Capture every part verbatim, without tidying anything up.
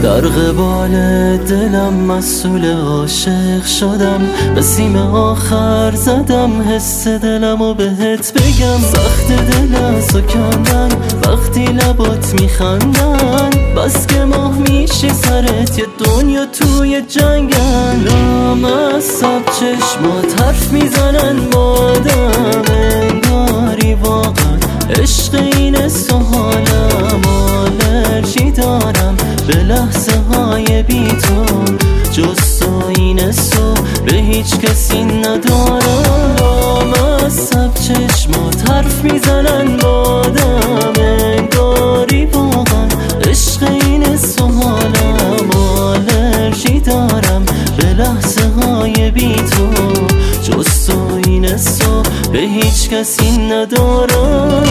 در قبال دلم مسئول عاشق شدم، به سیم آخر زدم حس دلمو بهت بگم. سخت دل ازو کندن وقتی لبات میخندن، بس که ماه میشی سرت یه دنیا توی جنگن. لامصب چشمات حرف میزنن با آدم، انگاری واقعا عشق این سوالم. آلرژی دارم به لحظه های بی تو، جز تو این سو به هیچ کسی ندارم. لامصب چشمات حرف میزنن با آدم، انگاری واقعا عشق این سوالم. آلرژی دارم به لحظه های بی تو، جز تو این سو به هیچ کسی ندارم.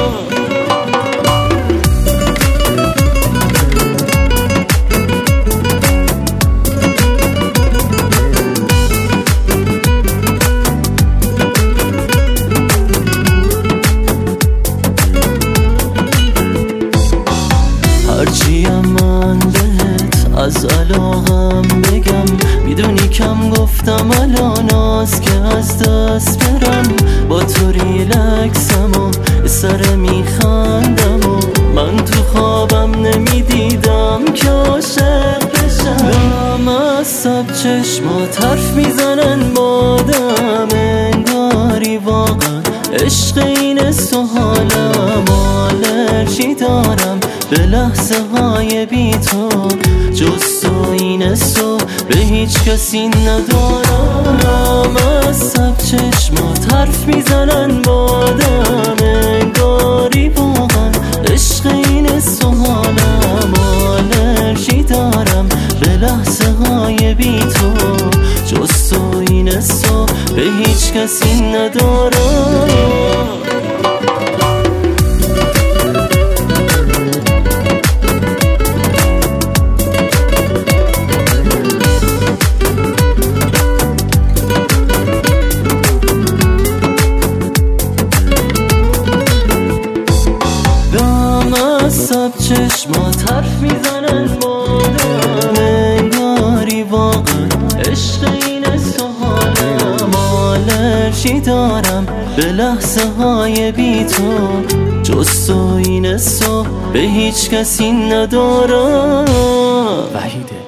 هرچیم من بهت از علاقم بگم، میدونی کم گفتم الان از که از دست برم. با تو ریلکسم و سر میخندم و من تو خوابم نمیدیدم که عاشق بشم. لامصب چشمات حرف میزنن با آدم، انگاری واقعا عشق این سوالم. آلرژی دارم به لحظه های بی تو، جز تو این سو به هیچ کسی ندارم. لامصب چشمات حرف میزنن با آدم، انگاری واقعا عشق این سوالم. آلرژی دارم به لحظه های بی تو، جز تو این سو به هیچ کسی ندارم. لامصب چشمات حرف میزنن با آدم، انگاری واقعا عشق این سوالم. آلرژی دارم به لحظه های بی تو، جز تو این سو به هیچ کسی ندارم. وحیده